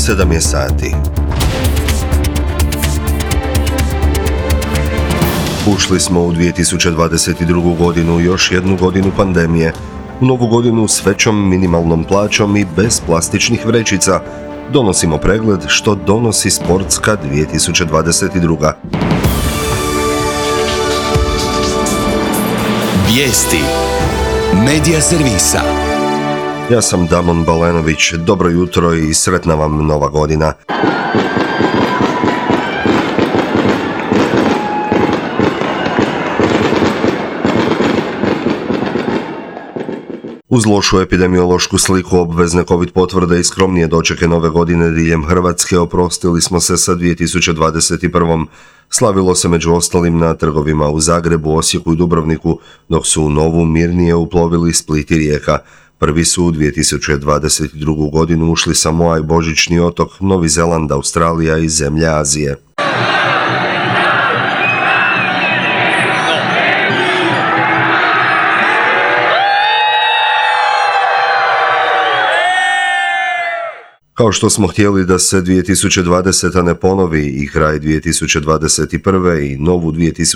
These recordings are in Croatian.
7 je sati. Ušli smo u 2022. godinu, još jednu godinu pandemije. U novu godinu s većom minimalnom plaćom i bez plastičnih vrećica. Donosimo pregled što donosi sportska 2022. Vijesti Medija servisa. Ja sam Damon Balenović, dobro jutro i sretna vam nova godina. Uz lošu epidemiološku sliku, obvezne COVID potvrde i skromnije dočeke nove godine diljem Hrvatske oprostili smo se sa 2021. Slavilo se među ostalim na trgovima u Zagrebu, Osijeku i Dubrovniku, dok su u novu mirnije uplovili Split i Rijeka. Prvi su u 2022. godinu ušli Samoa i Božićni otok, Novi Zeland, Australija i zemlje Azije. Kao što smo htjeli da se 2020. ne ponovi i kraj 2021. i novu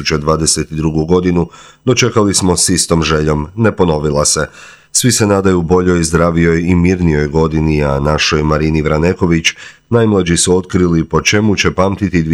2022. godinu, dočekali smo s istom željom, ne ponovila se. Svi se nadaju boljoj, zdravijoj i mirnijoj godini, a našoj Marini Vraneković najmlađi su otkrili po čemu će pamtiti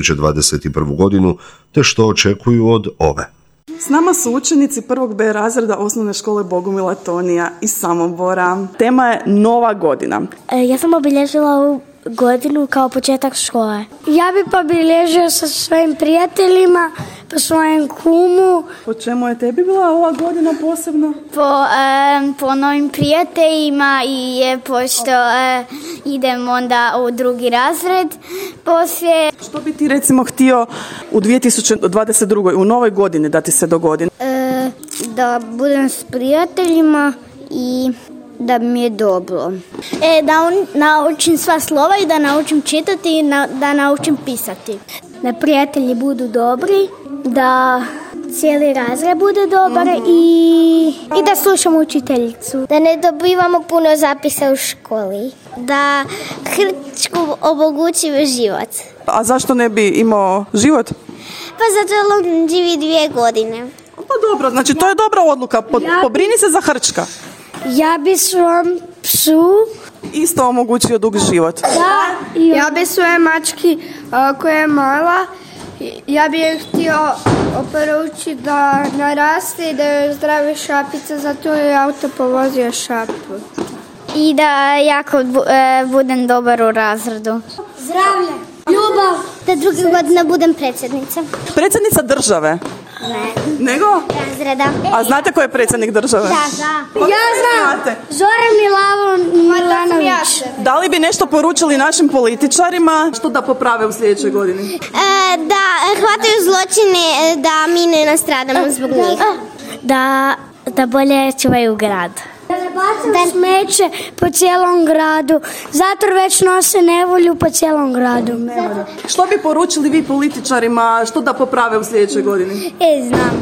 2021. godinu, te što očekuju od ove. S nama su učenici 1. B razreda osnovne škole Bogumila Tonija iz Samobora. Tema je Nova godina. Ja sam obilježila ovu godinu kao početak škole. Ja bi obilježio sa svojim prijateljima, po svojem kumu. Po čemu je tebi bila ova godina posebno? Po novim prijateljima i pošto idem onda u drugi razred poslije. Što bi ti recimo htio u 2022. u novoj godini da ti se dogodi? Da budem s prijateljima i da mi je dobro. Da naučim sva slova i da naučim čitati i da naučim pisati. Da prijatelji budu dobri, da cijeli razred bude dobar i da slušamo učiteljicu. Da ne dobivamo puno zapisa u školi. Da Hrvatsku omogući život. A zašto ne bi imao život? Pa zato on živi 2 godine. Pa dobro, znači to je dobra odluka. Pobrini se za Hrčka. Ja bi svom psu isto omogućio dug život. Ja bi svoje mački koja je mala, ja bi je htio oporučiti da naraste i da joj zdravi šapica, zato je auto povozio šapu. I da jako budem dobar u razredu. zdravlje, ljubav. Da druge godine budem predsjednica. Predsjednica države? Ne. Nego? Razreda. A znate ko je predsjednik države? Da. Ja znam. Zoran Milanović. Da li bi nešto poručili našim političarima što da poprave u sljedećoj godini? Da hvataju zločine, da mi ne nastradamo zbog njih. Da bolje čuvaju grad. Da smeće po cijelom gradu. Zato već nose nevolju po cijelom gradu. Što bi poručili vi političarima što da poprave u sljedećoj godini? Znam.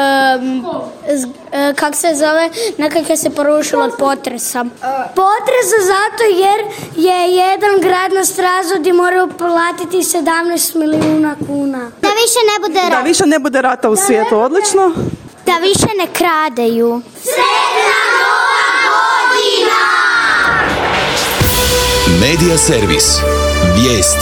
Kak se zove, nekako se porušilo od potresa. Potresa zato jer je jedan grad nastradao gdje moraju platiti 17 milijuna kuna. Da više ne bude rata u svijetu, odlično. Da više ne kradeju. Sretna Nova godina! Medija servis. Vijesti.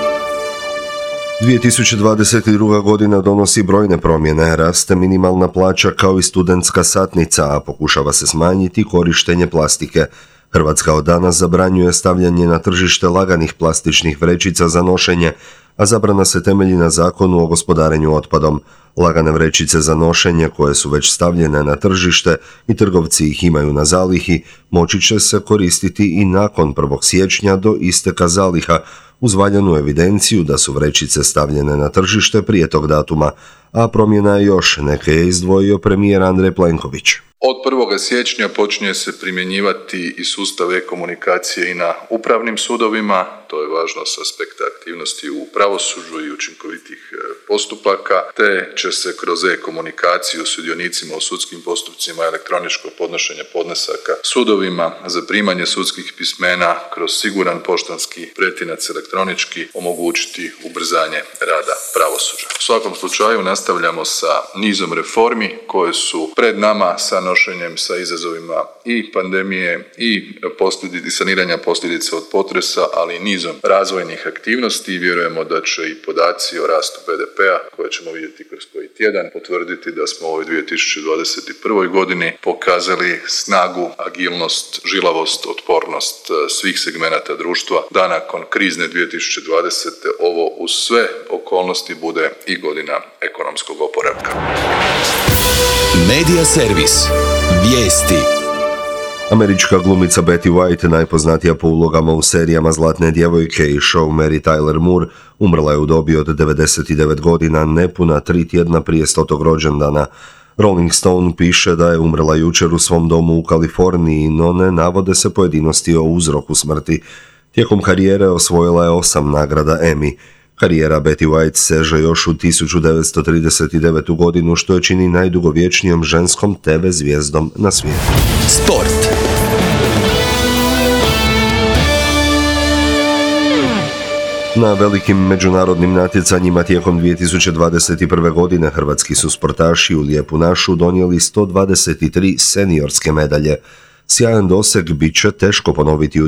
2022. godina donosi brojne promjene, raste minimalna plaća kao i studentska satnica, a pokušava se smanjiti korištenje plastike. Hrvatska od danas zabranjuje stavljanje na tržište laganih plastičnih vrećica za nošenje, a zabrana se temelji na Zakonu o gospodarenju otpadom. Lagane vrećice za nošenje koje su već stavljene na tržište i trgovci ih imaju na zalihi, moći će se koristiti i nakon 1. siječnja do isteka zaliha, uz valjanu evidenciju da su vrećice stavljene na tržište prije tog datuma, a promjena je još, neke je izdvojio premijer Andrej Plenković. Od 1. siječnja počinje se primjenjivati i sustav e-komunikacije i na upravnim sudovima, to je važno s aspekta aktivnosti u pravosuđu i učinkovitih postupaka, te će se kroz e-komunikaciju sudionicima u sudskim postupcima, elektroničko podnošenje podnesaka sudovima, zaprimanje sudskih pismena kroz siguran poštanski pretinac elektronički omogućiti ubrzanje rada pravosuđa. U svakom slučaju nastavljamo sa nizom reformi koje su pred nama sa nošenjem sa izazovima i pandemije i saniranja posljedica od potresa, ali i nizom razvojnih aktivnosti i vjerujemo da će i podaci o rastu BDP-a koje ćemo vidjeti kroz koji tjedan potvrditi da smo u ovoj 2021. godini pokazali snagu, agilnost, žilavost, otpornost svih segmenata društva da nakon krizne 2020. ovo uz sve okolnosti bude i godina ekonomskog oporavka. Media servis. Vijesti. Američka glumica Betty White, najpoznatija po ulogama u serijama Zlatne djevojke i show Mary Tyler Moore, umrla je u dobi od 99 godina, nepuna 3 tjedna prije 100. rođendana. Rolling Stone piše da je umrla jučer u svom domu u Kaliforniji, no ne navode se pojedinosti o uzroku smrti. Tijekom karijere osvojila je 8 nagrada Emmy. Karijera Betty White seže još u 1939. godinu, što je čini najdugovječnijom ženskom TV zvijezdom na svijetu. Sport. Na velikim međunarodnim natjecanjima tijekom 2021. godine hrvatski su sportaši u Lijepu našu donijeli 123 seniorske medalje. Sjajan doseg bit će teško ponoviti u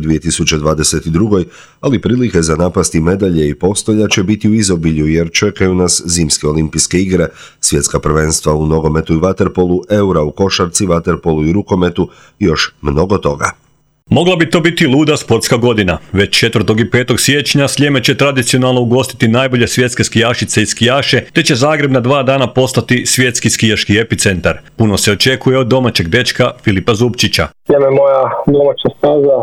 2022. ali prilike za napasti medalje i postolja će biti u izobilju jer čekaju nas zimske olimpijske igre, svjetska prvenstva u nogometu i vaterpolu, eura u košarci, vaterpolu i rukometu i još mnogo toga. Mogla bi to biti luda sportska godina. Već 4. i 5. siječnja Sljeme će tradicionalno ugostiti najbolje svjetske skijašice i skijaše, te će Zagreb na 2 dana postati svjetski skijaški epicentar. Puno se očekuje od domaćeg dečka Filipa Zupčića. Sljeme je moja domaća staza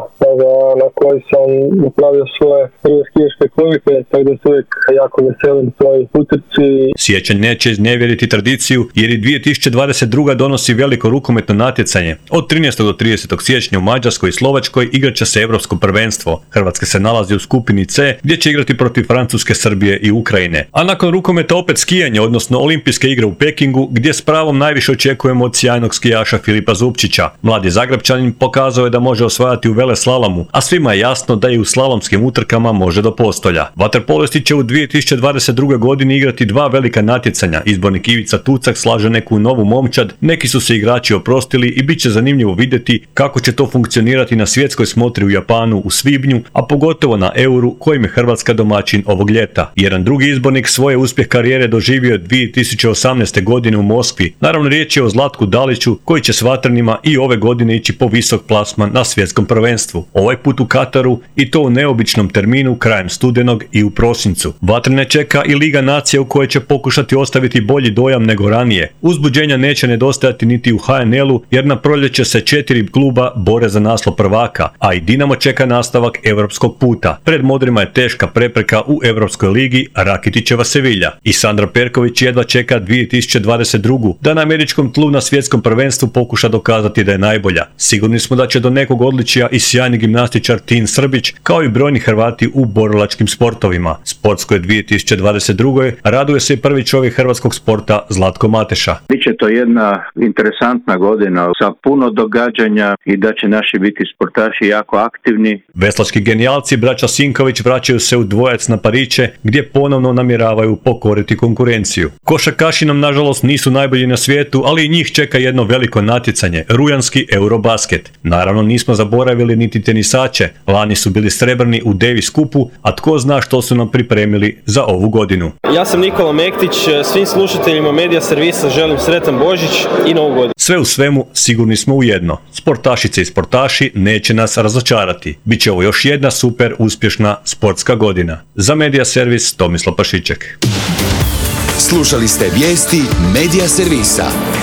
na kojoj sam napravio svoje prve skijaške kvalitke, tako da se uvijek jako veselim svoj utrci. Siječanj neće iznevjeriti tradiciju jer i 2022. donosi veliko rukometno natjecanje. Od 13. do 30. siječnja u Mađarskoj i Slovačkoj igrat će se Europsko prvenstvo. Hrvatska se nalazi u skupini C gdje će igrati protiv Francuske, Srbije i Ukrajine. A nakon rukometa opet skijanje, odnosno olimpijske igre u Pekingu gdje s pravom najviše očekujemo od sjajnog skijaša Filipa Zupčića. Mladi Zagrebčanin pokazao je da može osvajati u veleslalomu, a svima je jasno da i u slalomskim utrkama može do postolja. Vaterpolisti će u 2022. godini igrati 2 velika natjecanja. Izbornik Ivica Tucak slaže neku novu momčad, neki su se igrači oprostili i bit će zanimljivo vidjeti kako će to funkcionirati na svjetskoj smotri u Japanu u svibnju, a pogotovo na Euru kojim je Hrvatska domaćin ovog ljeta. Jedan drugi izbornik svoje uspjeh karijere doživio je 2018. godine u Moskvi. Naravno riječ je o Zlatku Daliću koji će s vatrenima i ove godine ići po visok plasman na svjetskom prvenstvu. Ovaj put u Kataru i to u neobičnom terminu krajem studenog i u prosincu. Vatrene čeka i Liga nacija u kojoj će pokušati ostaviti bolji dojam nego ranije. Uzbuđenja neće nedostajati niti u HNL-u jer na proljeće se 4 kluba bore za naslov prvaka, a i Dinamo čeka nastavak europskog puta. Pred Modrima je teška prepreka u Europskoj ligi Rakitićeva Sevilja. I Sandra Perković jedva čeka 2022. da na američkom tlu na svjetskom prvenstvu pokuša dokazati da je najbolja. Sigurni smo da će do nekog odličja i sjajni gimnastičar Tin Srbić, kao i brojni Hrvati u borilačkim sportovima. Sportskoj 2022. raduje se i prvi čovjek hrvatskog sporta Zlatko Mateša. Biće to jedna interesantna godina sa puno događanja i da će naši biti sportaši jako aktivni. Veslački genijalci braća Sinković vraćaju se u dvojac na Pariće gdje ponovno namjeravaju pokoriti konkurenciju. Košarkaši nam nažalost nisu najbolji na svijetu, ali i njih čeka jedno veliko natjecanje, rujanski Eurobasket. Naravno nismo zaboravili niti tenisače, lani su bili srebrni u Davis Cupu, a tko zna što su nam pripremili za ovu godinu. Ja sam Nikola Mektić, svim slušateljima Medija servisa želim sretan Božić i Novu godinu. Sve u svemu sigurni smo u jedno, sportašice i sportaši neće nas razočarati. Biće ovo još jedna super uspješna sportska godina. Za Medija servis Tomislav Pašiček. Slušali ste vijesti Medija servisa.